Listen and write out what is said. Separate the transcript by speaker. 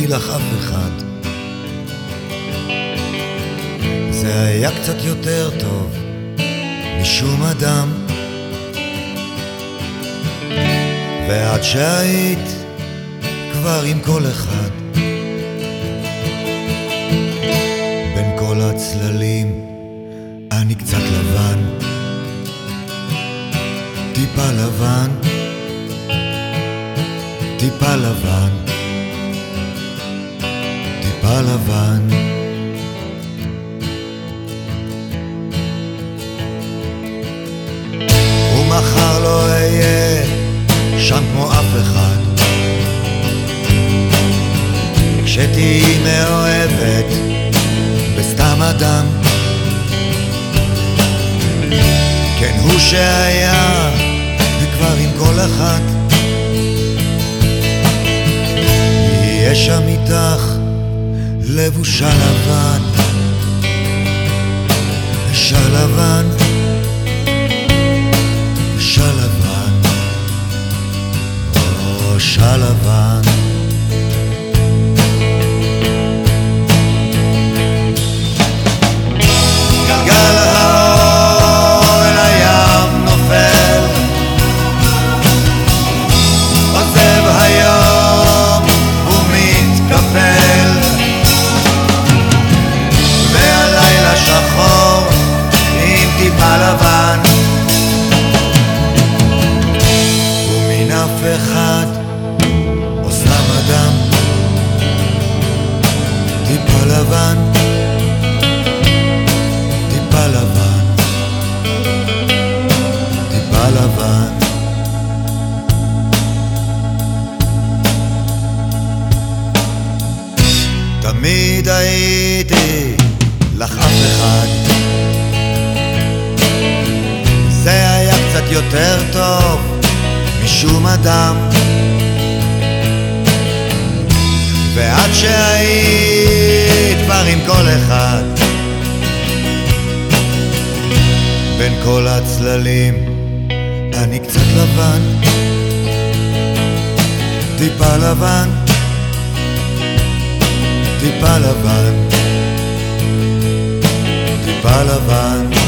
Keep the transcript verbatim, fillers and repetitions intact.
Speaker 1: לך אף אחד. זה היה קצת יותר טוב משום אדם, ועד שהיית כבר עם כל אחד, בין כל הצללים אני קצת לבן, טיפה לבן, טיפה לבן, טיפה לבן. ומחר לא אהיה שם כמו אף אחד, כשתהי מאוהבת בסתם אדם. כן, הוא שהיה וכבר עם כל אחד, יהיה שם איתך לבושה לבן, שלבן, שלבן, או שלבן. גלגל האור אל הים נופל, עוזב היום ומתקפל, והלילה שחור עם טיפה לבן, ומן אף אחד או סתם אדם, טיפה לבן, טיפה לבן, טיפה לבן. תמיד הייתי לך אף אחד, זה היה קצת יותר טוב משום אדם, ועד שהיית כבר עם כל אחד, בין כל הצללים אני קצת לבן, טיפה לבן, טיפה לבן, טיפה לבן.